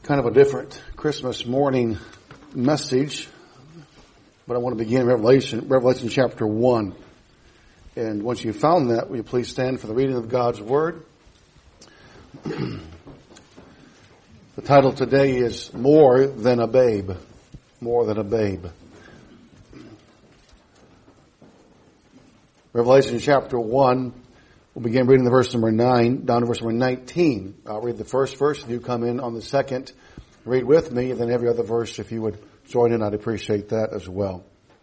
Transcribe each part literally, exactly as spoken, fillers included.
Kind of a different Christmas morning message, but I want to begin in Revelation, Revelation chapter one. And once you've found that, will you please stand for the reading of God's Word? The title today is More Than a Babe. More Than a Babe. Revelation chapter one. We'll begin reading the verse number nine down to verse number nineteen. I'll read the first verse and you come in on the second. Read with me, and then every other verse, if you would join in, I'd appreciate that as well.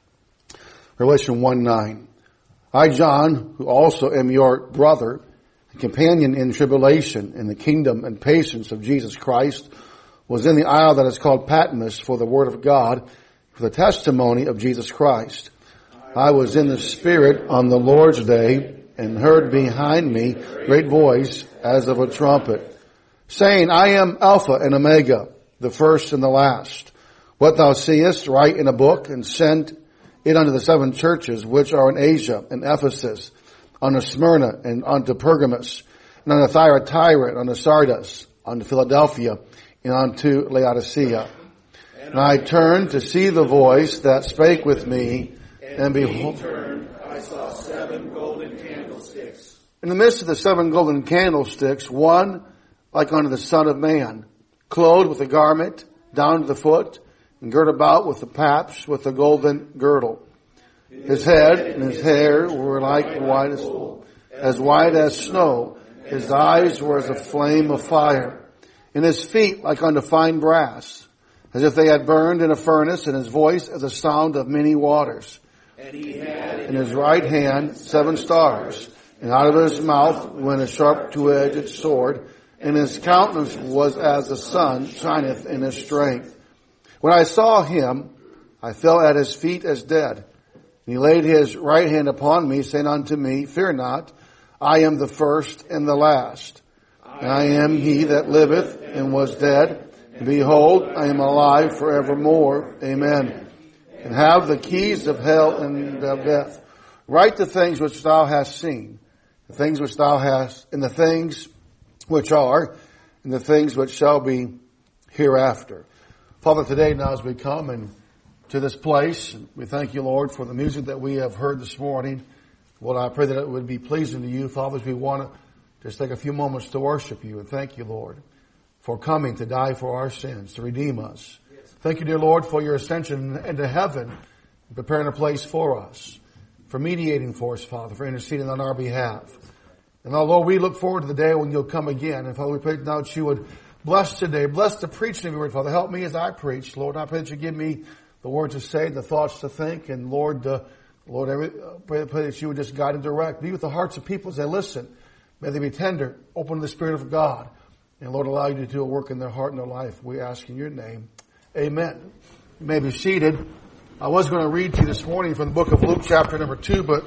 Revelation one nine. I, John, who also am your brother, and companion in tribulation, in the kingdom and patience of Jesus Christ, was in the isle that is called Patmos for the word of God, for the testimony of Jesus Christ. I was in the Spirit on the Lord's day, and heard behind me great voice as of a trumpet, saying, I am Alpha and Omega, the first and the last. What thou seest, write in a book, and send it unto the seven churches which are in Asia, and Ephesus, unto Smyrna, and unto Pergamos, and unto Thyatira, and unto Sardis, unto Philadelphia, and unto Laodicea. And I turned to see the voice that spake with me, and behold, I saw seven golden candlesticks. In the midst of the seven golden candlesticks, one like unto the Son of Man, clothed with a garment down to the foot, and girt about with the paps with a golden girdle. His head and his hair were like white as wool, as white as snow. His eyes were as a flame of fire, and his feet like unto fine brass, as if they had burned in a furnace, and his voice as a sound of many waters. And he had in his right hand seven stars, and out of his mouth went a sharp two-edged sword, and his countenance was as the sun shineth in his strength. When I saw him, I fell at his feet as dead. And he laid his right hand upon me, saying unto me, Fear not, I am the first and the last. And I am he that liveth and was dead, and behold, I am alive forevermore. Amen. And have the keys of hell and of death. Write the things which thou hast seen, the things which thou hast, and the things which are, and the things which shall be hereafter. Father, today now as we come and to this place, we thank you, Lord, for the music that we have heard this morning. Lord, I pray that it would be pleasing to you. Father, as we want to just take a few moments to worship you, and thank you, Lord, for coming to die for our sins, to redeem us. Thank you, dear Lord, for your ascension into heaven, preparing a place for us, for mediating for us, Father, for interceding on our behalf. And now, Lord, we look forward to the day when you'll come again. And Father, we pray now that you would bless today, bless the preaching of your word, Father. Help me as I preach, Lord. I pray that you give me the words to say, the thoughts to think, and Lord, uh, Lord, I pray, pray that you would just guide and direct. Be with the hearts of people as they listen. May they be tender, open to the Spirit of God, and Lord, allow you to do a work in their heart and their life. We ask in your name. Amen. You may be seated. I was going to read to you this morning from the book of Luke chapter number two, but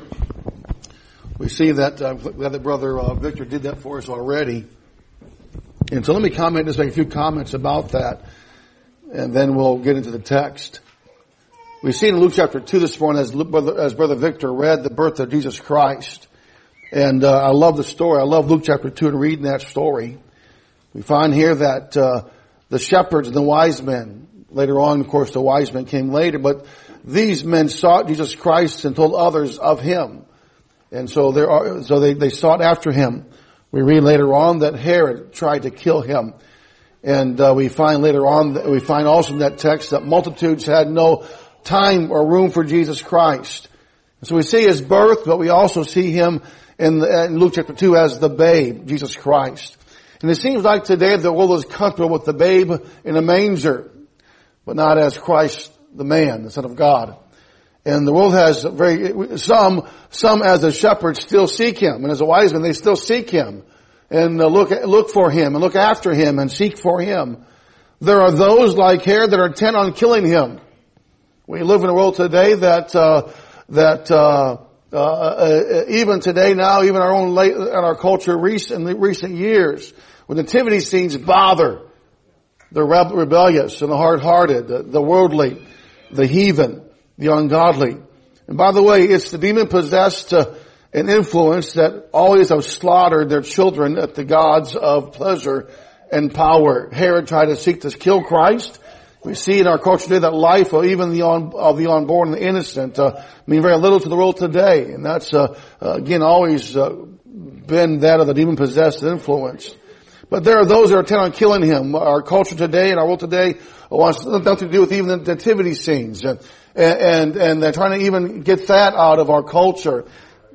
we see that, uh, glad that Brother uh, Victor did that for us already. And so let me comment, just make a few comments about that, and then we'll get into the text. We see in Luke chapter two this morning, as Brother, as Brother Victor read, the birth of Jesus Christ. And uh, I love the story. I love Luke chapter two and reading that story. We find here that uh, the shepherds and the wise men, later on, of course, the wise men came later, but these men sought Jesus Christ and told others of him. And so there are, so they, they sought after him. We read later on that Herod tried to kill him. And uh, we find later on, that we find also in that text that multitudes had no time or room for Jesus Christ. And so we see his birth, but we also see him in, the, in Luke chapter two as the babe, Jesus Christ. And it seems like today the world is comfortable with the babe in a manger, but not as Christ the man, the Son of God. And the world has very, some, some as a shepherd still seek him, and as a wise man they still seek him, and look, look for him, and look after him, and seek for him. There are those like Herod that are intent on killing him. We live in a world today that, uh, that, uh, uh, uh even today now, even our own late, in our culture recent, in recent years, when nativity scenes bother the rebellious and the hard-hearted, the, the worldly, the heathen, the ungodly. And by the way, it's the demon-possessed uh, and influence that always have slaughtered their children at the gods of pleasure and power. Herod tried to seek to kill Christ. We see in our culture today that life of even the un, of the unborn and the innocent uh, mean very little to the world today. And that's, uh, uh, again, always uh, been that of the demon-possessed influence. But there are those that are intent on killing him. Our culture today and our world today wants nothing to do with even the nativity scenes. And, and, and they're trying to even get that out of our culture.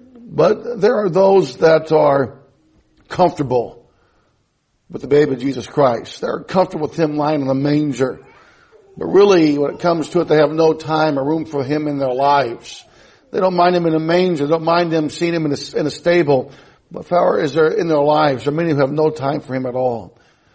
But there are those that are comfortable with the baby Jesus Christ. They're comfortable with him lying in a manger. But really, when it comes to it, they have no time or room for him in their lives. They don't mind him in a manger. They don't mind them seeing him in a, in a stable. But far as they're in their lives, there are many who have no time for him at all.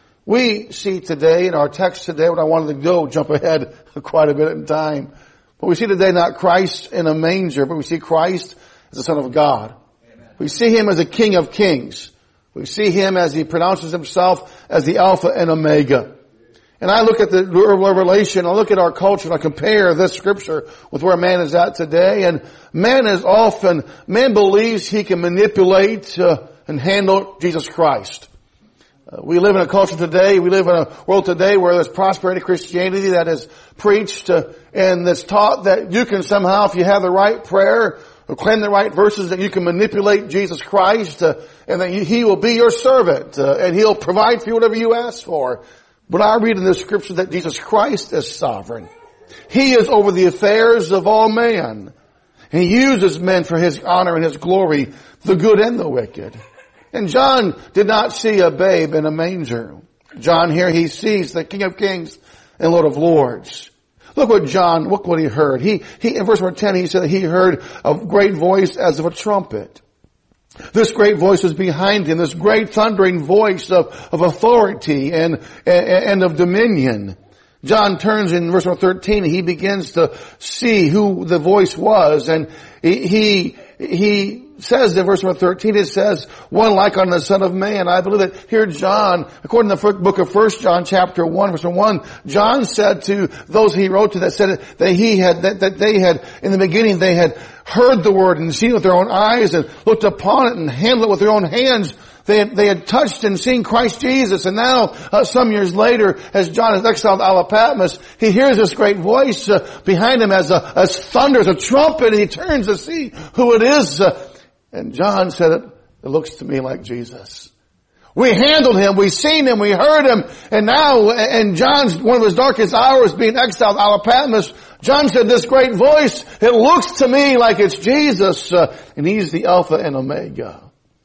We see today, in our text today, what I wanted to go, jump ahead quite a bit in time. But we see today not Christ in a manger, but we see Christ as the Son of God. Amen. We see him as a King of Kings. We see him as he pronounces himself as the Alpha and Omega. And I look at the Revelation, I look at our culture, and I compare this scripture with where man is at today. And man is often, man believes he can manipulate uh, and handle Jesus Christ. Uh, we live in a culture today, we live in a world today where there's prosperity Christianity that is preached uh, and that's taught that you can somehow, if you have the right prayer, or claim the right verses, that you can manipulate Jesus Christ uh, and that he will be your servant uh, and he'll provide for you whatever you ask for. But I read in the scripture that Jesus Christ is sovereign. He is over the affairs of all man. He uses men for his honor and his glory, the good and the wicked. And John did not see a babe in a manger. John here, he sees the King of Kings and Lord of Lords. Look what John, look what he heard. He, he, in verse number ten, he said that he heard a great voice as of a trumpet. This great voice was behind him, this great thundering voice of, of authority and, and, and of dominion. John turns in verse number thirteen, he begins to see who the voice was, and he, he, he says in verse number thirteen, it says, one like unto the Son of Man. I believe that here John, according to the book of First John chapter one, verse one, John said to those he wrote to that said that he had, that, that they had, in the beginning they had heard the word and seen it with their own eyes and looked upon it and handled it with their own hands. They had, they had touched and seen Christ Jesus. And now, uh, some years later, as John is exiled to Isle of Patmos, he hears this great voice uh, behind him as a, as thunder, as a trumpet, and he turns to see who it is. Uh, and John said, it, it looks to me like Jesus. We handled him, we seen him, we heard him, and now, and John's, one of his darkest hours being exiled out of Patmos, John said, this great voice, it looks to me like it's Jesus, uh, and he's the Alpha and Omega.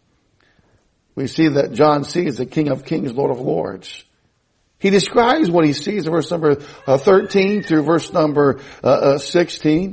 We see that John sees the King of Kings, Lord of Lords. He describes what he sees in verse number uh, thirteen through verse number uh, uh, sixteen.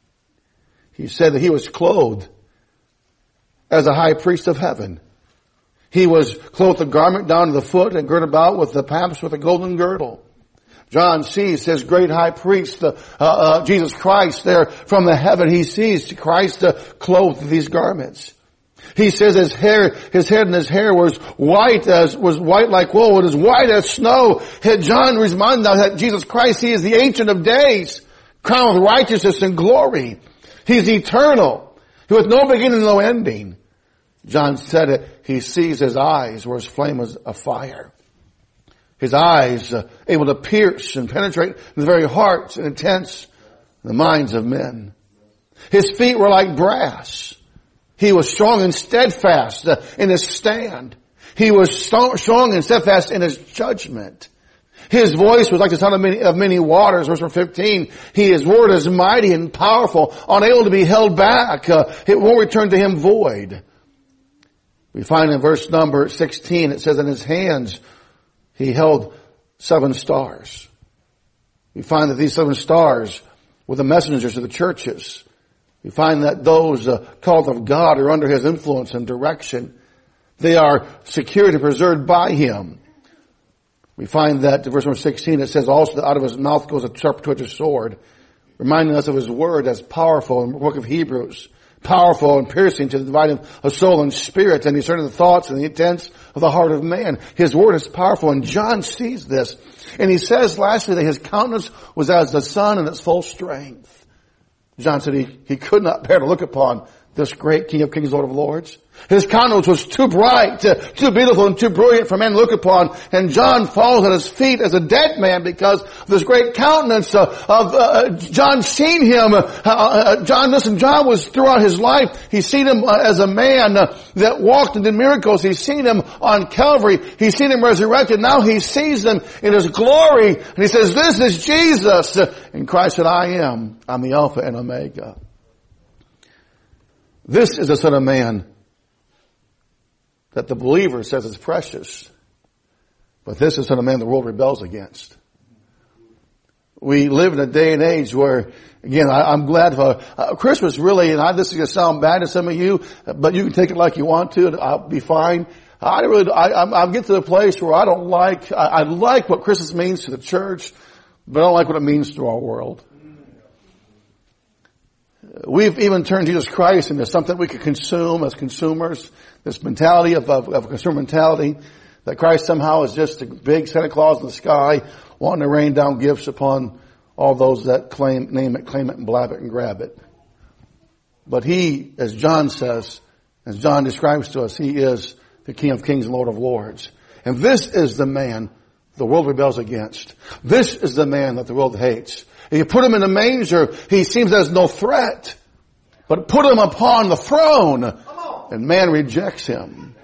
He said that he was clothed as a high priest of heaven. He was clothed with a garment down to the foot and girded about with the paps with a golden girdle. John sees his great high priest, uh, uh, Jesus Christ, there from the heaven. He sees Christ uh, clothed with these garments. He says his hair, his head and his hair was white as, was white like wool, and as white as snow. Had John reminded us that Jesus Christ, he is the Ancient of Days, crowned with righteousness and glory. He's eternal. He with no beginning, no ending. John said it, he sees his eyes were as flame as a fire. His eyes uh, able to pierce and penetrate the very hearts and intents the minds of men. His feet were like brass. He was strong and steadfast uh, in his stand. He was st- strong and steadfast in his judgment. His voice was like the sound of many, of many waters. Verse fifteen, he, his word is mighty and powerful, unable to be held back. Uh, it won't return to him void. We find in verse number sixteen, it says in his hands he held seven stars. We find that these seven stars were the messengers of the churches. We find that those uh, called of God are under his influence and direction. They are secured and preserved by him. We find that in verse number sixteen it says also that out of his mouth goes a sharp two-edged sword, reminding us of his word as powerful in the book of Hebrews. Powerful and piercing to the dividing of soul and spirit and discerning the thoughts and the intents of the heart of man. His word is powerful, and John sees this. And he says lastly that his countenance was as the sun in its full strength. John said he, he could not bear to look upon this great King of Kings, Lord of Lords. His countenance was too bright, too beautiful, and too brilliant for man to look upon. And John falls at his feet as a dead man because of this great countenance of, of uh, John seen him. Uh, uh, John, listen, John was throughout his life. He's seen him uh, as a man uh, that walked and did miracles. He's seen him on Calvary. He's seen him resurrected. Now he sees him in his glory. And he says, this is Jesus. And Christ said, I am. I'm the Alpha and Omega. This is the Son of Man that the believer says is precious. But this is the Son of Man the world rebels against. We live in a day and age where, again, I, I'm glad for uh, Christmas really, and I, this is going to sound bad to some of you, but you can take it like you want to, and I'll be fine. I really, I, I'm, I'm getting to the place where I don't like, I, I like what Christmas means to the church, but I don't like what it means to our world. We've even turned Jesus Christ into something we could consume as consumers. This mentality of, of, of a consumer mentality that Christ somehow is just a big Santa Claus in the sky wanting to rain down gifts upon all those that claim, name it, claim it, and blab it and grab it. But he, as John says, as John describes to us, he is the King of Kings and Lord of Lords. And this is the man the world rebels against. This is the man that the world hates. If you put him in a manger, he seems as no threat. But put him upon the throne, and man rejects him.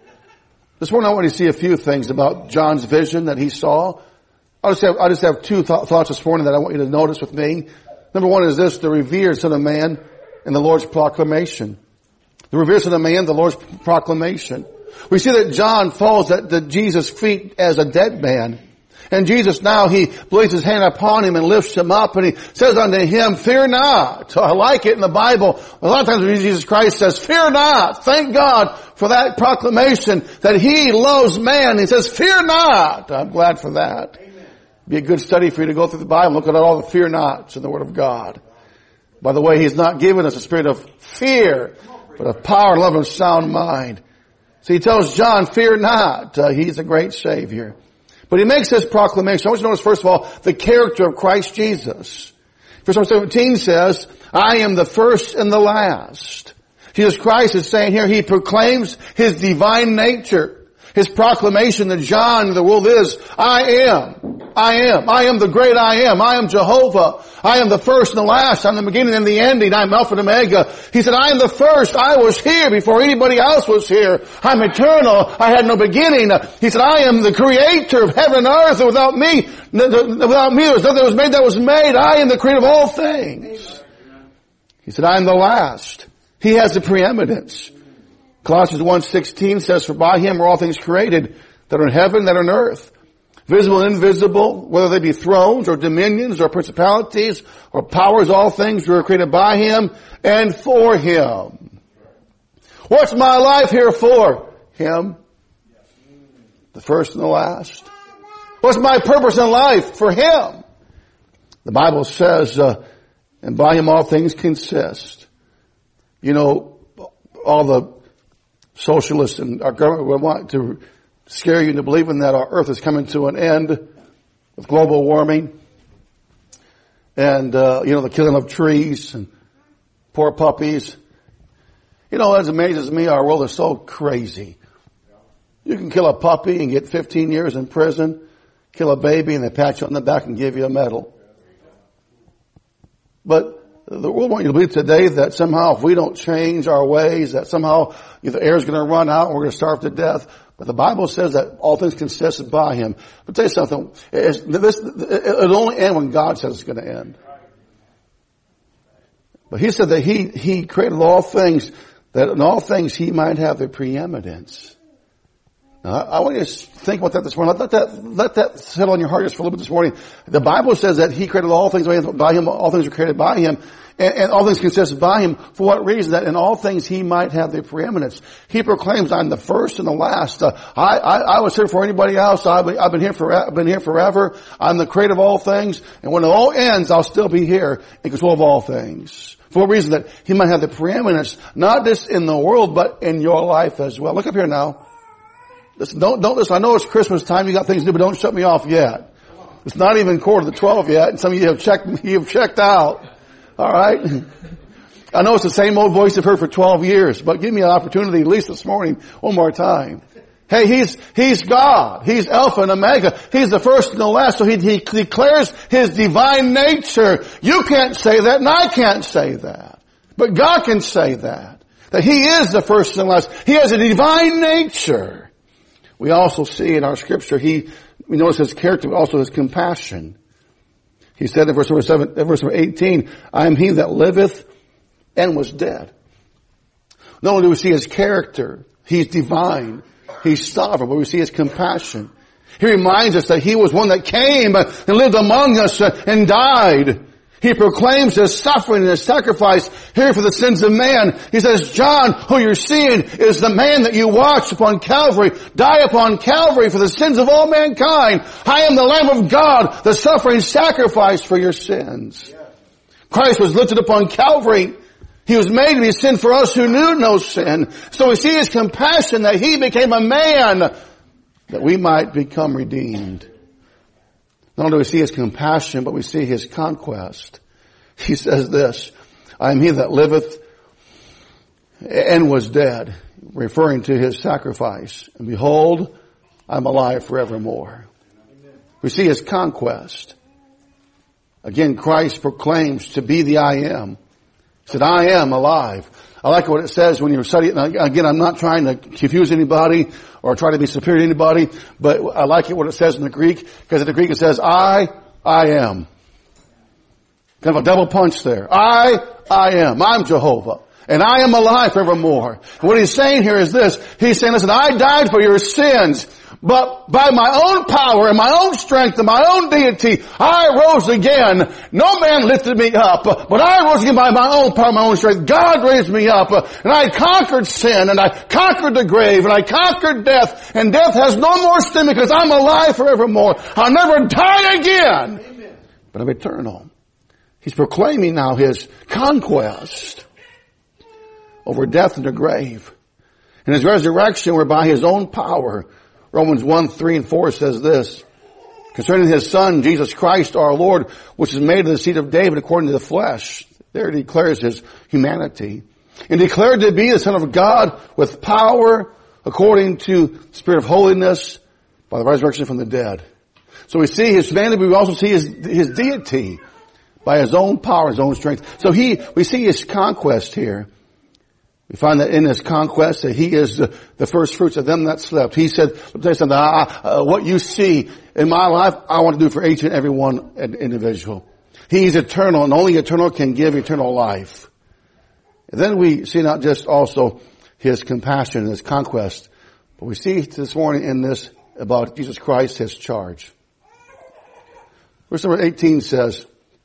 This morning I want you to see a few things about John's vision that he saw. I just have, I just have two th- thoughts this morning that I want you to notice with me. Number one is this, the revered Son of Man and the Lord's proclamation. The revered Son of Man, the Lord's proclamation. We see that John falls at the Jesus' feet as a dead man. And Jesus now, he lays his hand upon him and lifts him up, and he says unto him, fear not. So I like it in the Bible. A lot of times when Jesus Christ says, fear not. Thank God for that proclamation that he loves man. He says, fear not. I'm glad for that. Amen. Be a good study for you to go through the Bible and look at all the fear nots in the Word of God. By the way, he's not given us a spirit of fear, but of power, love, and sound mind. So he tells John, fear not. Uh, he's a great Savior. But he makes this proclamation. I want you to notice, first of all, the character of Christ Jesus. Verse seventeen says, I am the first and the last. Jesus Christ is saying here, he proclaims his divine nature. His proclamation to John, the world is, I am. I am. I am the great I am. I am Jehovah. I am the first and the last. I'm the beginning and the ending. I'm Alpha and Omega. He said, I am the first. I was here before anybody else was here. I'm eternal. I had no beginning. He said, I am the creator of heaven and earth. And without me, without me, there was nothing that was made that was made. I am the creator of all things. He said, I am the last. He has the preeminence. Colossians one sixteen says, for by him are all things created that are in heaven, that are on earth. Visible and invisible, whether they be thrones or dominions or principalities or powers, all things were created by him and for him. What's my life here for? Him. The first and the last. What's my purpose in life? For him. The Bible says, uh, and by him all things consist. You know, all the socialists and our government would want to scare you into believing that our earth is coming to an end with global warming and, uh, you know, the killing of trees and poor puppies. You know, it amazes me, our world is so crazy. You can kill a puppy and get fifteen years in prison, kill a baby and they pat you on the back and give you a medal. But the world wants you to believe today that somehow if we don't change our ways, that somehow the air is going to run out and we're going to starve to death. But the Bible says that all things consist by him. But tell you something, it's, this, it'll only end when God says it's going to end. But he said that he, he created all things, that in all things he might have the preeminence. Now, I want you to think about that this morning. Let that, let that settle in your heart just for a little bit this morning. The Bible says that he created all things by him, all things were created by him, and, and all things consist by him. For what reason? That in all things he might have the preeminence. He proclaims, I'm the first and the last. Uh, I, I, I was here before anybody else. I've been, I've been here for, I've been here forever. I'm the creator of all things. And when it all ends, I'll still be here in control of all things. For a reason that he might have the preeminence, not just in the world, but in your life as well. Look up here now. Listen, don't, don't listen. I know it's Christmas time. You got things to do, but don't shut me off yet. It's not even quarter to twelve yet, and some of you have checked, you have checked out. All right. I know it's the same old voice I've heard for twelve years, but give me an opportunity at least this morning one more time. Hey, He's, He's God. He's Alpha and Omega. He's the first and the last. So He, he declares His divine nature. You can't say that and I can't say that. But God can say that. That He is the first and the last. He has a divine nature. We also see in our scripture, He, we notice His character, but also His compassion. He said in verse number seven, verse number eighteen, I am He that liveth and was dead. Not only do we see His character, He's divine. He's sovereign, but we see His compassion. He reminds us that He was one that came and lived among us and died. He proclaims His suffering and His sacrifice here for the sins of man. He says, John, who you're seeing is the man that you watched upon Calvary, die upon Calvary for the sins of all mankind. I am the Lamb of God, the suffering sacrifice for your sins. Christ was lifted upon Calvary. He was made to be sin for us who knew no sin. So we see His compassion that He became a man that we might become redeemed. Not only do we see His compassion, but we see His conquest. He says this, I am He that liveth and was dead, referring to His sacrifice. And behold, I'm alive forevermore. We see His conquest. Again, Christ proclaims to be the I am. He said, I am alive. I like what it says when you study it. And again, I'm not trying to confuse anybody or try to be superior to anybody, but I like it what it says in the Greek, because in the Greek it says, I, I am. Kind of a double punch there. I, I am. I'm Jehovah. And I am alive forevermore. And what He's saying here is this. He's saying, listen, I died for your sins. But by my own power and my own strength and my own deity, I rose again. No man lifted me up, but I rose again by my own power, my own strength. God raised me up, and I conquered sin, and I conquered the grave, and I conquered death, and death has no more sting because I'm alive forevermore. I'll never die again. Amen. But I'm eternal. He's proclaiming now His conquest over death and the grave. And His resurrection were by His own power. Romans one, three, and four says this, concerning His Son, Jesus Christ our Lord, which is made of the seed of David according to the flesh. There He declares His humanity. And declared to be the Son of God with power according to the Spirit of holiness by the resurrection from the dead. So we see His humanity, but we also see His, His deity by His own power, His own strength. So He, we see His conquest here. We find that in His conquest that He is the, the first fruits of them that slept. He said, let me tell you something, I, uh, what you see in my life, I want to do for each and every one individual. He's eternal, and only eternal can give eternal life. And then we see not just also His compassion and His conquest, but we see this morning in this about Jesus Christ, His charge. Verse number eighteen says,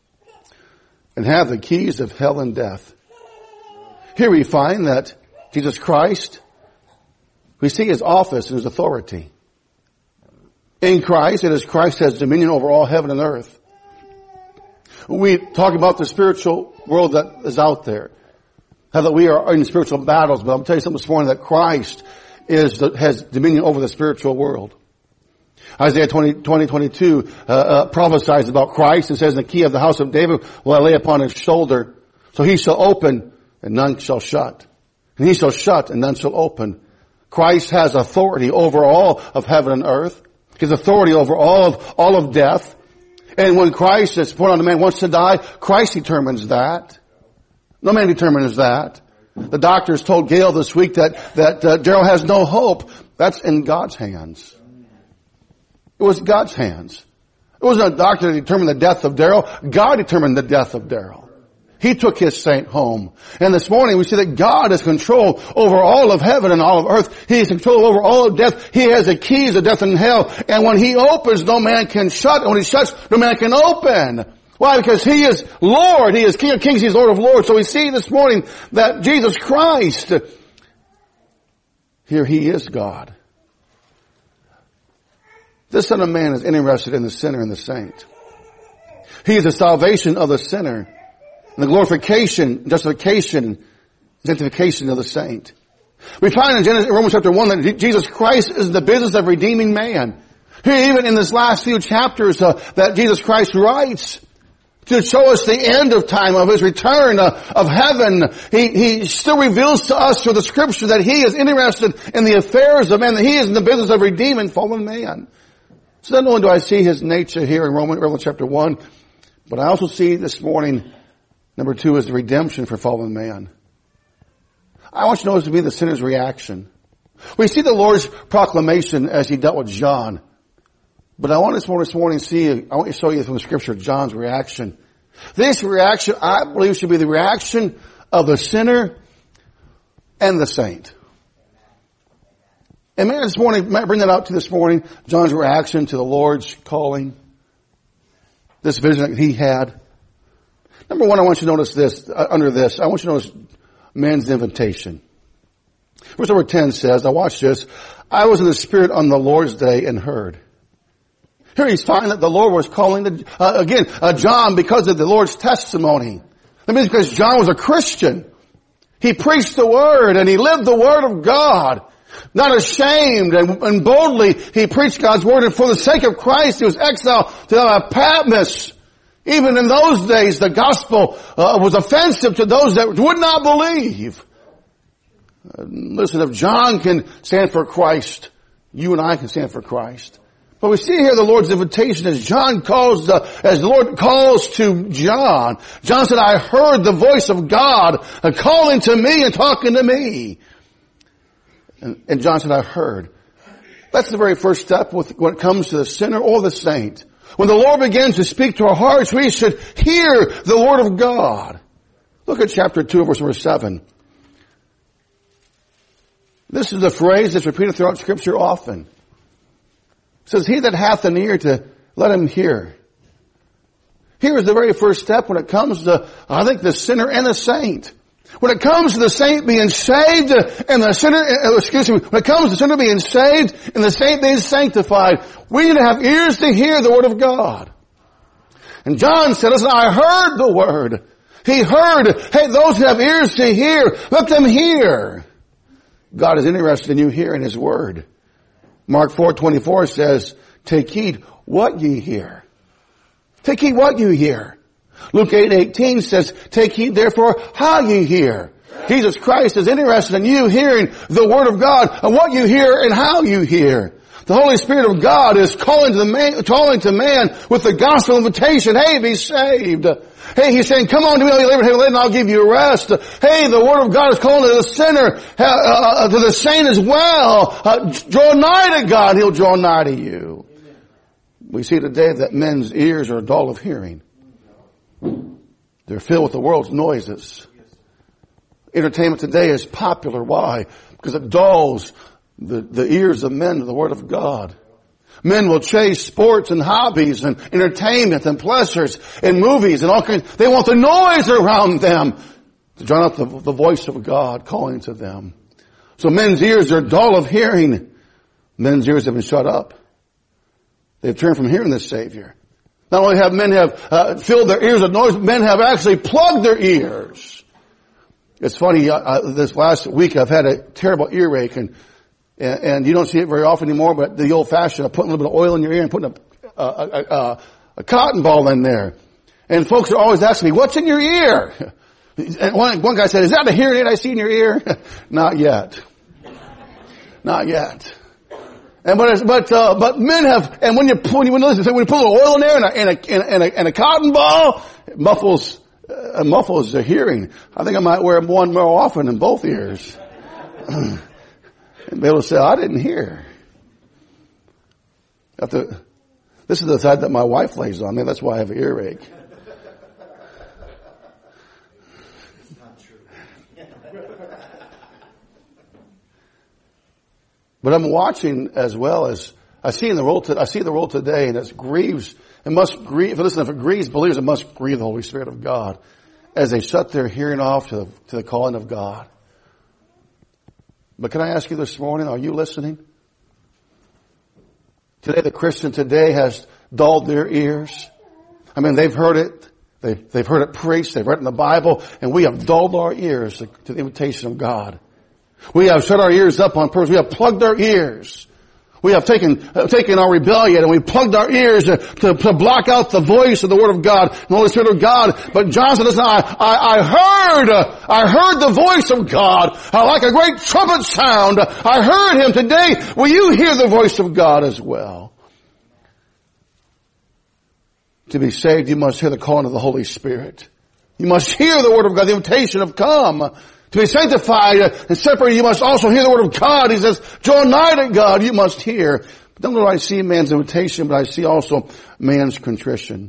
and have the keys of hell and death. Here we find that Jesus Christ, we see His office and His authority. In Christ, it is Christ has dominion over all heaven and earth. We talk about the spiritual world that is out there. How that we are in spiritual battles, but I'll tell you something this morning, that Christ is the, has dominion over the spiritual world. Isaiah twenty, twenty, twenty-two uh, uh, prophesies about Christ and says, the key of the house of David will I lay upon His shoulder. So He shall open and none shall shut. And He shall shut and none shall open. Christ has authority over all of heaven and earth. His authority over all of, all of death. And when Christ is put on a man wants to die, Christ determines that. No man determines that. The doctors told Gail this week that, that uh, Daryl has no hope. That's in God's hands. It was God's hands. It wasn't a doctor that determined the death of Daryl. God determined the death of Daryl. He took His saint home. And this morning we see that God has control over all of heaven and all of earth. He has control over all of death. He has the keys of death and hell. And when He opens, no man can shut. And when He shuts, no man can open. Why? Because He is Lord. He is King of Kings. He is Lord of Lords. So we see this morning that Jesus Christ, here He is God. This Son of Man is interested in the sinner and the saint. He is the salvation of the sinner. And the glorification, justification, sanctification of the saint. We find in Genesis, Romans chapter one that Jesus Christ is the business of redeeming man. Here, even in this last few chapters uh, that Jesus Christ writes, to show us the end of time, of His return, uh, of heaven. He, He still reveals to us through the Scripture that He is interested in the affairs of man, that He is in the business of redeeming fallen man. So not only do I see His nature here in Romans, Romans chapter one, but I also see this morning, number two, is the redemption for fallen man. I want you to notice to be the sinner's reaction. We see the Lord's proclamation as He dealt with John. But I want this morning, this morning to see, I want to show you from the Scripture John's reaction. This reaction, I believe, should be the reaction of the sinner and the saint. And may I this morning, may I bring that out to this morning, John's reaction to the Lord's calling, this vision that he had. Number one, I want you to notice this, uh, under this, I want you to notice man's invitation. Verse number ten says, now watch this, I was in the Spirit on the Lord's day and heard. Here he's finding that the Lord was calling, to, uh, again, uh, John because of the Lord's testimony. That means because John was a Christian. He preached the Word and he lived the Word of God. Not ashamed and, and boldly he preached God's Word, and for the sake of Christ he was exiled to uh, Patmos. Even in those days the gospel uh, was offensive to those that would not believe. Uh, listen, if John can stand for Christ, you and I can stand for Christ. But we see here the Lord's invitation as John calls, uh, as the Lord calls to John. John said, I heard the voice of God uh, calling to me and talking to me. And, and John said, I heard. That's the very first step with, when it comes to the sinner or the saint. When the Lord begins to speak to our hearts, we should hear the Word of God. Look at chapter two, verse number seven. This is a phrase that's repeated throughout Scripture often. It says, he that hath an ear to let him hear. Here is the very first step when it comes to, I think, the sinner and the saint. When it comes to the saint being saved and the sinner, excuse me, when it comes to the sinner being saved and the saint being sanctified, we need to have ears to hear the Word of God. And John said, listen, I heard the Word. He heard, hey, those who have ears to hear, let them hear. God is interested in you hearing His Word. Mark four twenty-four says, take heed what ye hear. Take heed what you hear. Luke eight eighteen says, take heed therefore how ye hear. Jesus Christ is interested in you hearing the Word of God and what you hear and how you hear. The Holy Spirit of God is calling to the man, calling to man with the gospel invitation. Hey, be saved. Hey, He's saying, come on to me, all you labor heavy laden, I'll give you rest. Hey, the Word of God is calling to the sinner, uh, uh, to the saint as well. Uh, draw nigh to God, He'll draw nigh to you. Amen. We see today that men's ears are dull of hearing. They're filled with the world's noises. Entertainment today is popular. Why? Because it dulls the, the ears of men to the Word of God. Men will chase sports and hobbies and entertainment and pleasures and movies and all kinds. They want the noise around them to drown out the, the voice of God calling to them. So men's ears are dull of hearing. Men's ears have been shut up. They've turned from hearing the Savior. Not only have men have uh, filled their ears with noise, men have actually plugged their ears. It's funny, uh, uh, this last week I've had a terrible earache, and, and and you don't see it very often anymore, but the old-fashioned, putting a little bit of oil in your ear and putting a, a, a, a, a cotton ball in there. And folks are always asking me, what's in your ear? And one, one guy said, is that a hearing aid I see in your ear? Not yet. Not yet. And but but uh, but men have, and when you when you when you listen, when you put a little oil in there and a and a and a, and a cotton ball, it muffles uh, muffles the hearing. I think I might wear one more often in both ears, and be able to say, I didn't hear. After, this is the side that my wife lays on me. That's why I have an earache. It's not true. But I'm watching as well as I see in the world. I see the world today, and it grieves. It must grieve. Listen, if it grieves believers, it must grieve the Holy Spirit of God as they shut their hearing off to the, to the calling of God. But can I ask you this morning, are you listening? Today, the Christian today has dulled their ears. I mean, they've heard it. They, they've heard it preached. They've read it in the Bible, and we have dulled our ears to, to the invitation of God. We have shut our ears up on purpose. We have plugged our ears. We have taken, uh, taken our rebellion and we plugged our ears to, to, to block out the voice of the Word of God, the Holy Spirit of God. But John said, listen, I, I, I heard, uh, I heard the voice of God, uh, like a great trumpet sound. I heard Him today. Will you hear the voice of God as well? To be saved, you must hear the calling of the Holy Spirit. You must hear the Word of God, the invitation of come. To be sanctified and separated, you must also hear the Word of God. He says, draw nigh to God, you must hear. But don't know I see man's invitation, but I see also man's contrition.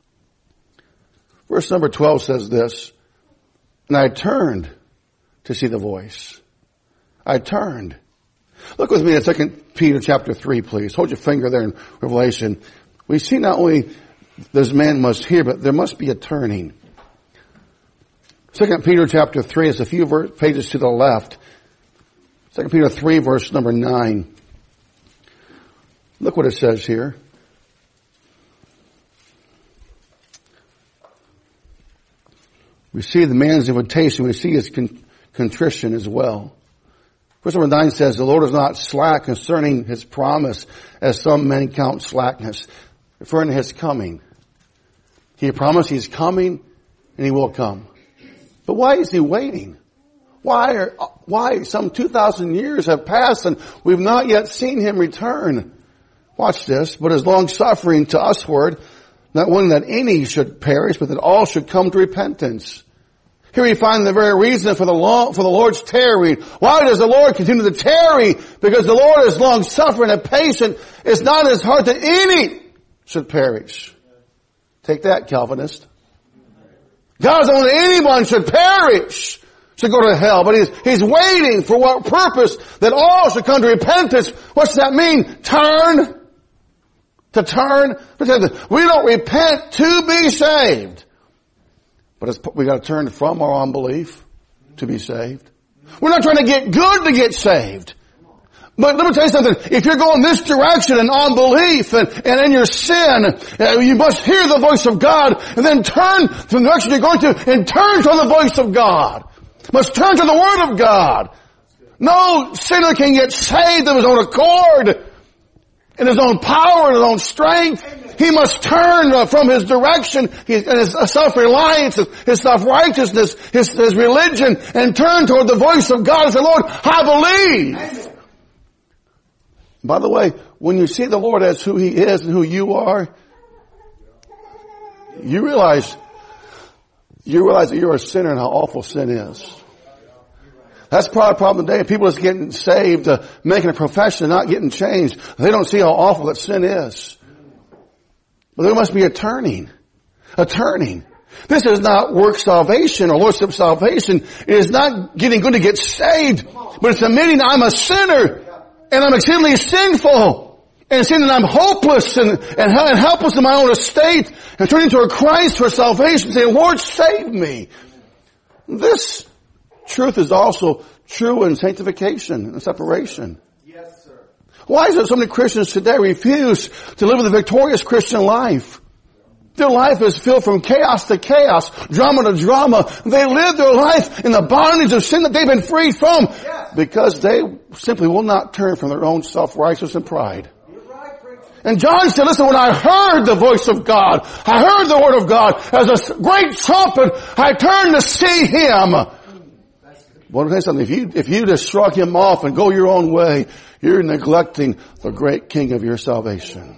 Verse number twelve says this, and I turned to see the voice. I turned. Look with me at Second Peter chapter three, please. Hold your finger there in Revelation. We see not only this man must hear, but there must be a turning. Second Peter chapter three is a few verse, pages to the left. Second Peter three verse number nine. Look what it says here. We see the man's invitation. We see his con- contrition as well. Verse number nine says, the Lord is not slack concerning His promise, as some men count slackness, referring to His coming. He promised He's coming and He will come. But why is He waiting? Why are, why some two thousand years have passed and we've not yet seen Him return? Watch this. But His long suffering to usward, not willing that any should perish, but that all should come to repentance. Here we find the very reason for the long, for the Lord's tarrying. Why does the Lord continue to tarry? Because the Lord is long suffering and patient. It's not His heart that any should perish. Take that, Calvinist. God doesn't want anyone should perish, should go to hell, but He's, He's waiting for what purpose? That all should come to repentance. What's that mean? Turn. To turn. We don't repent to be saved. But it's, we got to turn from our unbelief to be saved. We're not trying to get good to get saved. But let me tell you something. If you're going this direction in unbelief and, and in your sin, uh, you must hear the voice of God and then turn from the direction you're going to and turn to the voice of God. Must turn to the Word of God. No sinner can get saved of his own accord, in his own power, in his own strength. He must turn uh, from his direction, his, his self-reliance, his self-righteousness, his, his religion, and turn toward the voice of God and say, Lord, I believe. By the way, when you see the Lord as who He is and who you are, you realize, you realize that you're a sinner and how awful sin is. That's probably a problem today. People are getting saved, uh, making a profession, not getting changed. They don't see how awful that sin is. But there must be a turning. A turning. This is not work salvation or lordship salvation. It is not getting good to get saved, but it's admitting I'm a sinner. And I'm exceedingly sinful, and seeing that I'm hopeless and, and, and helpless in my own estate, and turning to a Christ for salvation, saying, Lord, save me. This truth is also true in sanctification and separation. Yes, sir. Why is it so many Christians today refuse to live the victorious Christian life? Their life is filled from chaos to chaos, drama to drama. They live their life in the bondage of sin that they've been freed from, yes, because they simply will not turn from their own self-righteousness and pride. You're right, preacher. And John said, listen, when I heard the voice of God, I heard the Word of God, as a great trumpet, I turned to see Him. Well, I'll tell you something. If you, if you just shrug Him off and go your own way, you're neglecting the great King of your salvation.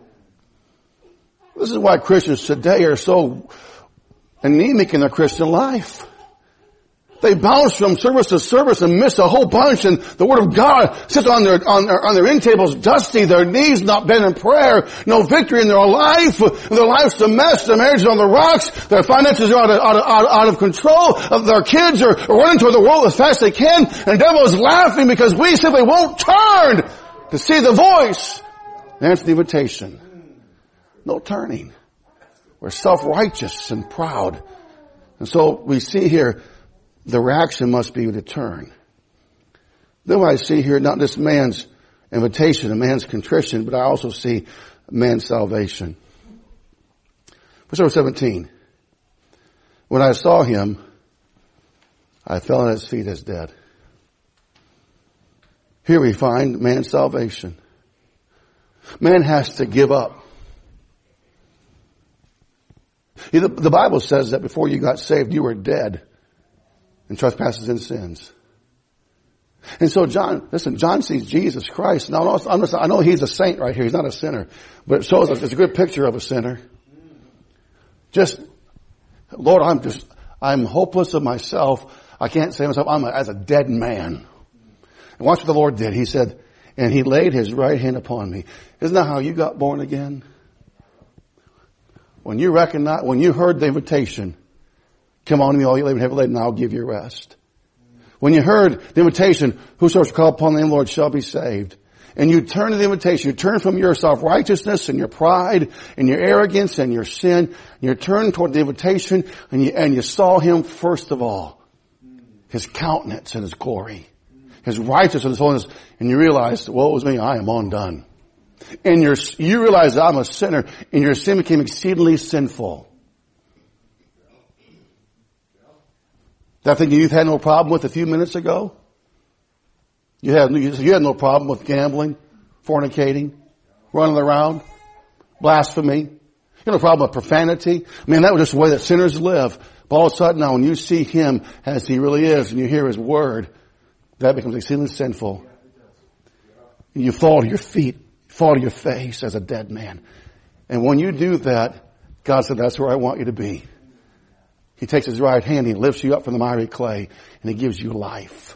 This is why Christians today are so anemic in their Christian life. They bounce from service to service and miss a whole bunch, and the Word of God sits on their, on their, on their end tables dusty, their knees not bent in prayer, no victory in their life, their life's a mess, their marriage is on the rocks, their finances are out of, out of, out of, out of control, their kids are, are running toward the world as fast as they can, and the devil is laughing because we simply won't turn to see the voice and answer the invitation. No turning. We're self-righteous and proud. And so we see here the reaction must be to turn. Then I see here not just man's invitation and man's contrition, but I also see man's salvation. Verse number seventeen. When I saw Him, I fell at His feet as dead. Here we find man's salvation. Man has to give up. The, the Bible says that before you got saved, you were dead in trespasses and sins. And so John, listen, John sees Jesus Christ. Now, I'm just, I know he's a saint right here. He's not a sinner. But it shows us it's a good picture of a sinner. Just, Lord, I'm just, I'm hopeless of myself. I can't save myself. I'm a, as a dead man. And watch what the Lord did. He said, and he laid his right hand upon me. Isn't that how you got born again? When you recognize, when you heard the invitation, come on to me, all you labor and heavy laden, and I'll give you rest. When you heard the invitation, whosoever shall call upon the name of the Lord shall be saved. And you turn to the invitation, you turn from your self-righteousness and your pride and your arrogance and your sin, and you turn toward the invitation and you, and you saw him first of all. His countenance and his glory. His righteousness and his holiness. And you realize, woe was me, I am undone. And you're, you realize that I'm a sinner and your sin became exceedingly sinful. That thing you had no problem with a few minutes ago? You had, you had no problem with gambling, fornicating, running around, blasphemy. You had no problem with profanity. I mean, that was just the way that sinners live. But all of a sudden now when you see him as he really is and you hear his word, that becomes exceedingly sinful. And you fall to your feet, fall to your face as a dead man. And when you do that, God said, that's where I want you to be. He takes his right hand, he lifts you up from the miry clay, and he gives you life.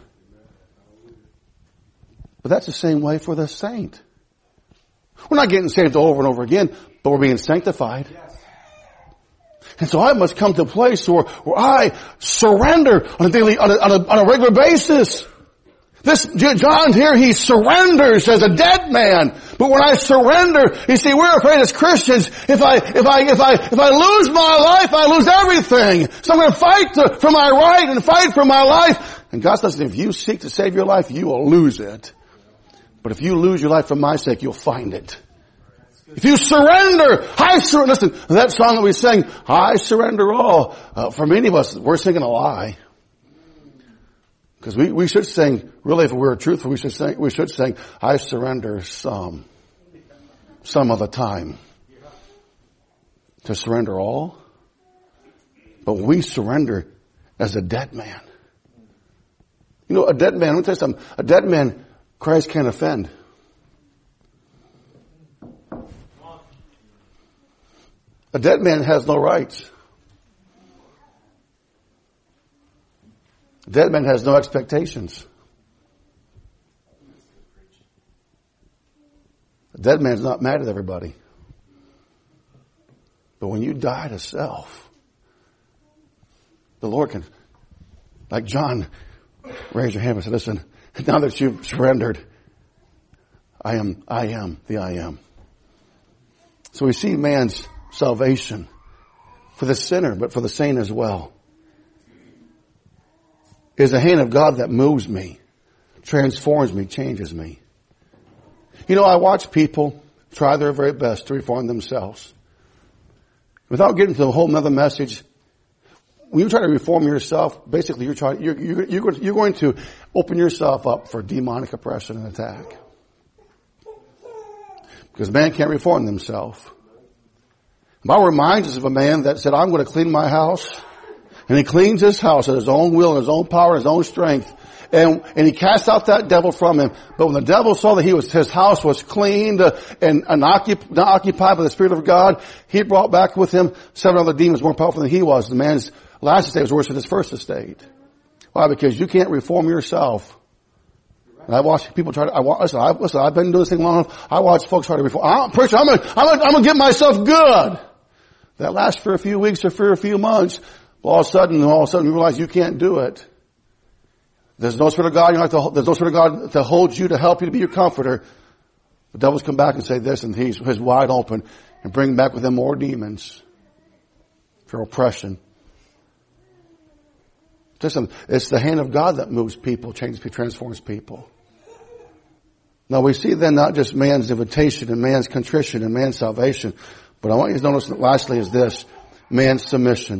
But that's the same way for the saint. We're not getting saved over and over again, but we're being sanctified. And so I must come to a place where, where I surrender on a daily, on a, on a, on a regular basis. This John here, he surrenders as a dead man. But when I surrender, you see, we're afraid as Christians, if I, if I, if I, if I lose my life, I lose everything. So I'm going to fight to, for my right and fight for my life. And God says, if you seek to save your life, you will lose it. But if you lose your life for my sake, you'll find it. If you surrender, I surrender. Listen, that song that we sang, I surrender all. Uh, for many of us, we're singing a lie. Because we, we should sing, really if we were truthful, we should sing, we should sing, I surrender some. Some of the time. To surrender all. But we surrender as a dead man. You know, a dead man, let me tell you something. A dead man, Christ can't offend. A dead man has no rights. A dead man has no expectations. A dead man's not mad at everybody. But when you die to self, the Lord can, like John, raise your hand and say, listen, now that you've surrendered, I am, I am the I am. So we see man's salvation for the sinner, but for the saint as well. Is the hand of God that moves me, transforms me, changes me. You know, I watch people try their very best to reform themselves. Without getting to a whole nother message, when you try to reform yourself, basically you're trying, you're, you're, you're, you're going to open yourself up for demonic oppression and attack. Because man can't reform themselves. The Bible reminds us of a man that said, I'm going to clean my house. And he cleans his house at his own will and his own power and his own strength. And, and he cast out that devil from him. But when the devil saw that he was, his house was cleaned uh, and, and occup, not occupied by the Spirit of God, he brought back with him seven other demons more powerful than he was. The man's last estate was worse than his first estate. Why? Because you can't reform yourself. And I watch people try to, I watch, listen, I, listen, I've been doing this thing long enough. I watch folks try to reform. I'm, preacher, I'm gonna, I'm gonna, I'm gonna get myself good. That lasts for a few weeks or for a few months. All of a sudden, all of a sudden you realize you can't do it. There's no Spirit of God, you don't have to, there's no Spirit of God to hold you, to help you, to be your comforter. The devils come back and say this, and he's, he's wide open, and bring back with him more demons for oppression. Listen, it's the hand of God that moves people, changes people, transforms people. Now we see then not just man's invitation and man's contrition and man's salvation, but I want you to notice that lastly is this, man's submission.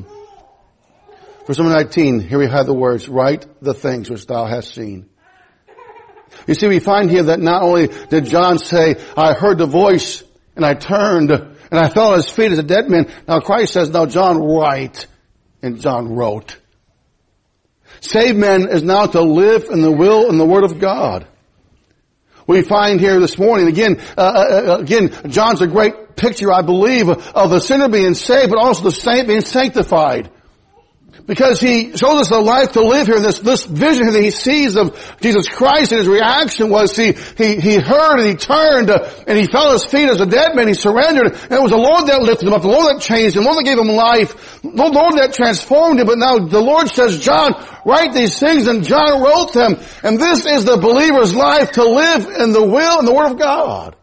Verse number nineteen, here we have the words, write the things which thou hast seen. You see, we find here that not only did John say, I heard the voice and I turned and I fell at his feet as a dead man. Now Christ says, now John write and John wrote. Saved man is now to live in the will and the word of God. We find here this morning, again, uh, uh, again, John's a great picture, I believe, of the sinner being saved, but also the saint being sanctified. Because he shows us a life to live here. This, this vision here that he sees of Jesus Christ, and his reaction was he, he, he heard and he turned uh, and he fell at his feet as a dead man. He surrendered. And it was the Lord that lifted him up, the Lord that changed him, the Lord that gave him life, the Lord that transformed him. But now the Lord says, John, write these things, and John wrote them. And this is the believer's life, to live in the will and the Word of God.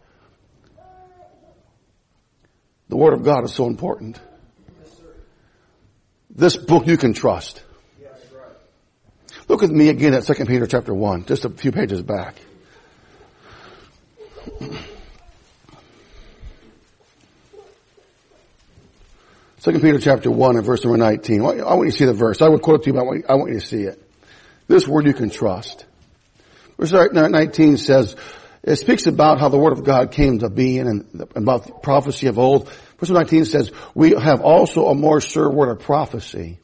The Word of God is so important. This book you can trust. Look with me again at Second Peter chapter one, just a few pages back. Second Peter chapter one and verse number nineteen. I want you to see the verse. I would quote it to you, but I want, I want you to see it. This word you can trust. Verse nineteen says, it speaks about how the Word of God came to be and about the prophecy of old. Verse nineteen says, we have also a more sure word of prophecy.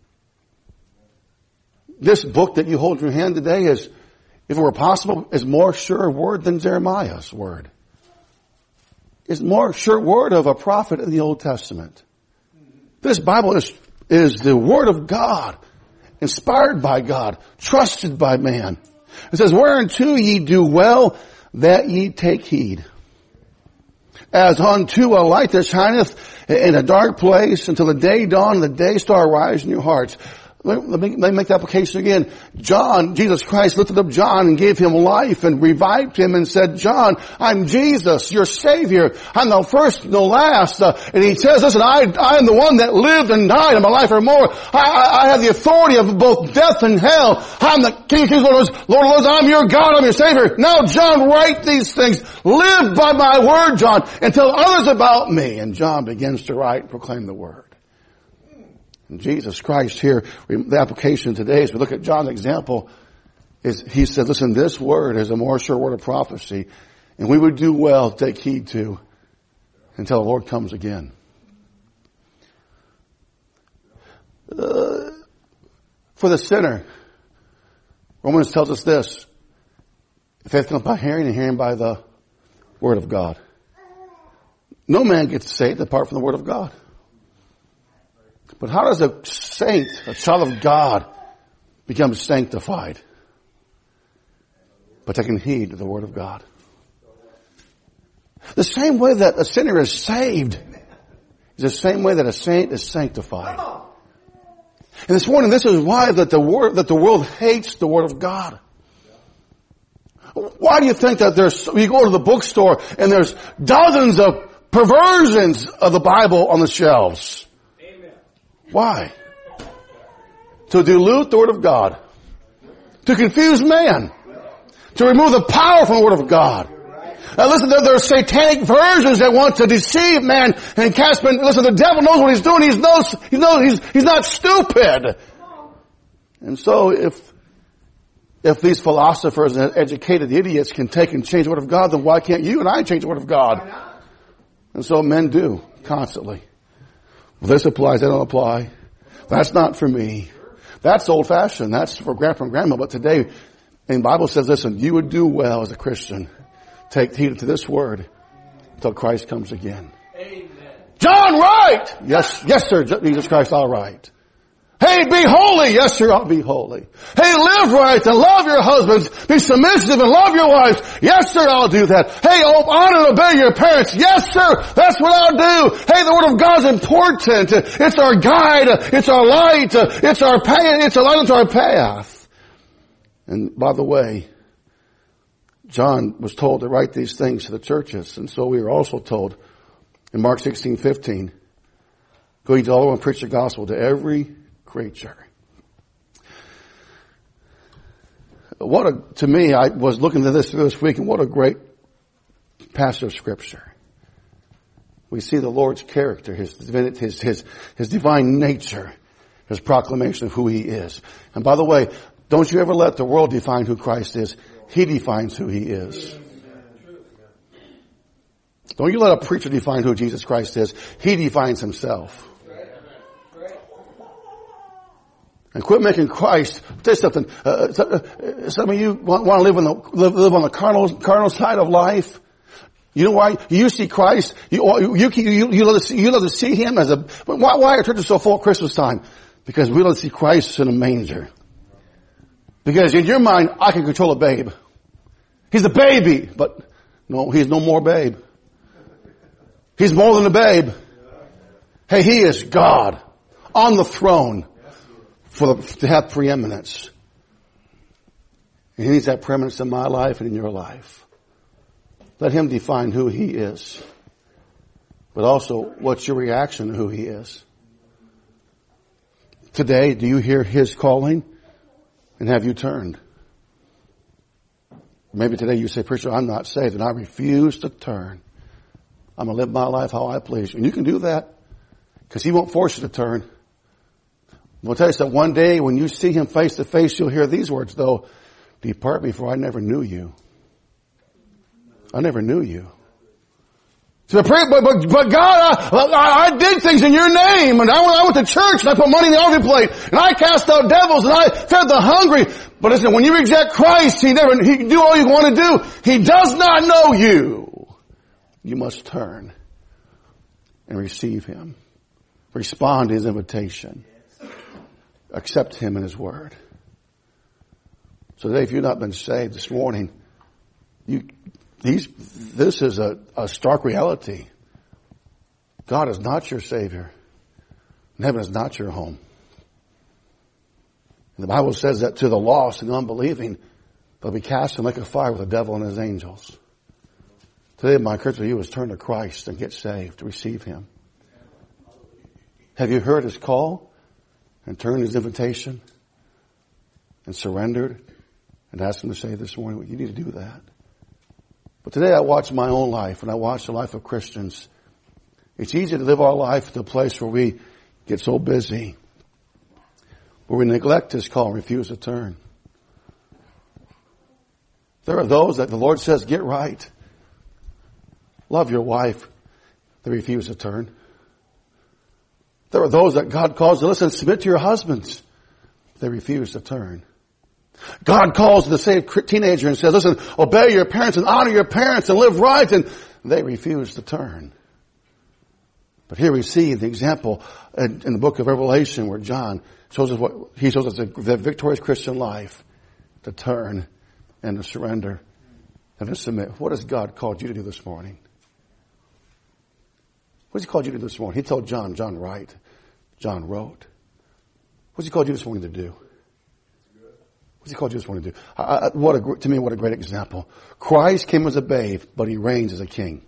This book that you hold in your hand today is, if it were possible, is more sure word than Jeremiah's word. It's more sure word of a prophet in the Old Testament. This Bible is, is the Word of God, inspired by God, trusted by man. It says, whereunto ye do well that ye take heed, as unto a light that shineth in a dark place until the day dawn and the day star rise in your hearts. Let me, let me make the application again. John, Jesus Christ lifted up John and gave him life and revived him and said, John, I'm Jesus, your Savior. I'm the first, no last. Uh, and he says, listen, I, I am the one that lived and died, and my life are more. I, I, I have the authority of both death and hell. I'm the King of Kings, Lord of Lords, Lord of Lords. I'm your God, I'm your Savior. Now, John, write these things. Live by my word, John, and tell others about me. And John begins to write and proclaim the word. Jesus Christ here, the application today, as we look at John's example, is he said, listen, this word is a more sure word of prophecy, and we would do well to take heed to until the Lord comes again. Uh, for the sinner, Romans tells us this, faith comes by hearing, and hearing by the word of God. No man gets saved apart from the word of God. But how does a saint, a child of God, become sanctified? By taking heed to the Word of God. The same way that a sinner is saved is the same way that a saint is sanctified. And this morning, this is why that the word, that the world hates the Word of God. Why do you think that there's, you go to the bookstore and there's dozens of perversions of the Bible on the shelves? Why? To dilute the Word of God. To confuse man. To remove the power from the Word of God. Now listen, there, there are satanic versions that want to deceive man and cast man. Listen, the devil knows what he's doing. He's, knows, he knows, he's, he's not stupid. And so if, if these philosophers and educated idiots can take and change the Word of God, then why can't you and I change the Word of God? And so men do, constantly. Well, this applies, that don't apply. That's not for me. That's old fashioned. That's for grandpa and grandma. But today, the Bible says, listen, you would do well as a Christian. Take heed to this word until Christ comes again. Amen. John, right! Yes, yes, sir, Jesus Christ, all right. Hey, be holy. Yes, sir, I'll be holy. Hey, live right and love your husbands. Be submissive and love your wives. Yes, sir, I'll do that. Hey, honor and obey your parents. Yes, sir, that's what I'll do. Hey, the Word of God's important. It's our guide. It's our light. It's our path. It's a light into our path. And by the way, John was told to write these things to the churches. And so we were also told in Mark sixteen fifteen, go ye to all and preach the gospel to every creature. What a, to me, I was looking at this this week, and what a great passage of Scripture. We see the Lord's character, His divinity, His, His, His divine nature, His proclamation of who He is. And by the way, don't you ever let the world define who Christ is. He defines who He is. Don't you let a preacher define who Jesus Christ is. He defines Himself. And quit making Christ. I'll tell you something. Uh, some of you want, want to live on the live, live on the carnal carnal side of life. You know why? You see Christ. You you you, you, love, to see, you love to see Him as a. Why, why are churches so full at Christmas time? Because we love to see Christ in a manger. Because in your mind, I can control a babe. He's a baby, but no, He's no more babe. He's more than a babe. Hey, He is God on the throne. For the, to have preeminence. And He needs that preeminence in my life and in your life. Let Him define who He is. But also, what's your reaction to who He is? Today, do you hear His calling? And have you turned? Maybe today you say, preacher, I'm not saved and I refuse to turn. I'm going to live my life how I please. And you can do that because He won't force you to turn. I'll tell you something, one day when you see Him face to face, you'll hear these words though, depart me for I never knew you. I never knew you. So, but, but, but God, I, I did things in your name and I went, I went to church and I put money in the offering plate and I cast out devils and I fed the hungry. But listen, when you reject Christ, He never, He can do all you want to do. He does not know you. You must turn and receive Him. Respond to His invitation. Accept Him and His Word. So today, if you've not been saved this morning, you, these, this is a, a stark reality. God is not your Savior. And heaven is not your home. And the Bible says that to the lost and unbelieving, they'll be cast in like a fire with the devil and his angels. Today, my encouragement to you is turn to Christ and get saved, receive Him. Have you heard His call? And turned His invitation and surrendered and asked Him to say this morning, well, you need to do that. But today I watch my own life and I watch the life of Christians. It's easy to live our life to a place where we get so busy, where we neglect His call and refuse to turn. There are those that the Lord says, get right. Love your wife. They refuse to turn. There are those that God calls to listen, submit to your husbands. They refuse to turn. God calls the saved teenager and says, listen, obey your parents and honor your parents and live right. And they refuse to turn. But here we see the example in, in the book of Revelation where John shows us what, he shows us the, the victorious Christian life to turn and to surrender and to submit. What has God called you to do this morning? What's He called you to do this morning? He told John, John write, John wrote. What's He called you this morning to do? What's He called you this morning to do? I, I, what a, to me, what a great example. Christ came as a babe, but He reigns as a king.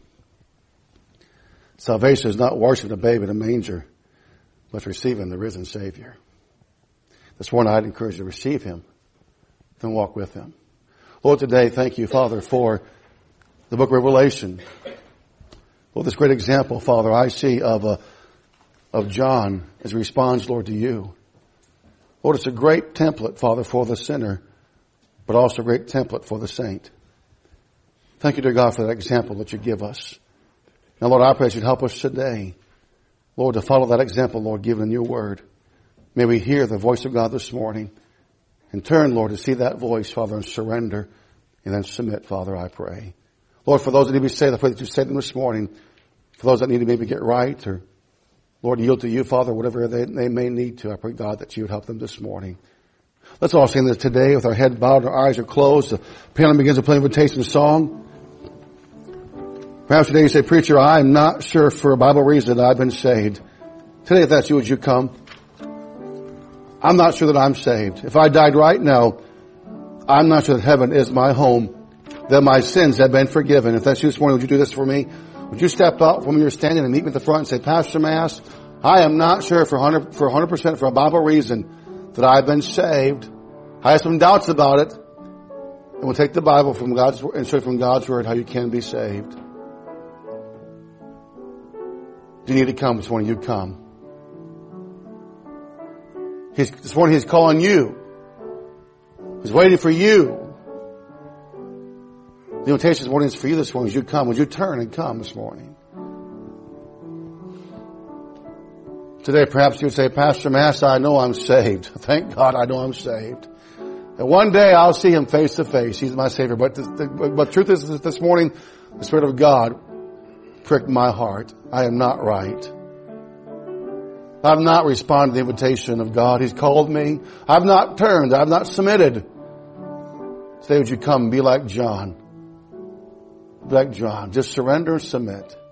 Salvation is not worshiping a babe in a manger, but receiving the risen Savior. This morning I'd encourage you to receive Him, then walk with Him. Lord, today, thank you, Father, for the book of Revelation. Well, this great example, Father, I see of a, of John as he responds, Lord, to you. Lord, it's a great template, Father, for the sinner, but also a great template for the saint. Thank you, dear God, for that example that you give us. Now, Lord, I pray that you'd help us today, Lord, to follow that example, Lord, given in your word. May we hear the voice of God this morning and turn, Lord, to see that voice, Father, and surrender and then submit, Father, I pray. Lord, for those that need to be saved, I pray that you save them this morning. For those that need to maybe get right or, Lord, yield to you, Father, whatever they, they may need to, I pray, God, that you would help them this morning. Let's all sing this today with our head bowed and our eyes are closed. The piano begins to play an invitation song. Perhaps today you say, preacher, I'm not sure for a Bible reason that I've been saved. Today, if that's you, would you come? I'm not sure that I'm saved. If I died right now, I'm not sure that heaven is my home, that my sins have been forgiven. If that's you this morning, would you do this for me? Would you step out from where you're standing and meet me at the front and say, Pastor Mass, I am not sure for one hundred, for one hundred percent for a Bible reason that I've been saved. I have some doubts about it. And we'll take the Bible from God's and show from God's Word how you can be saved. Do you need to come this morning? You come. He's, this morning He's calling you. He's waiting for you. The invitation this morning is for you this morning. Would you come? Would you turn and come this morning? Today, perhaps you would say, Pastor Mass, I know I'm saved. Thank God I know I'm saved. And one day I'll see Him face to face. He's my Savior. But the, the, but truth is, this morning, the Spirit of God pricked my heart. I am not right. I've not responded to the invitation of God. He's called me. I've not turned. I've not submitted. Today, would you come and be like John? Be like John. Just surrender and submit.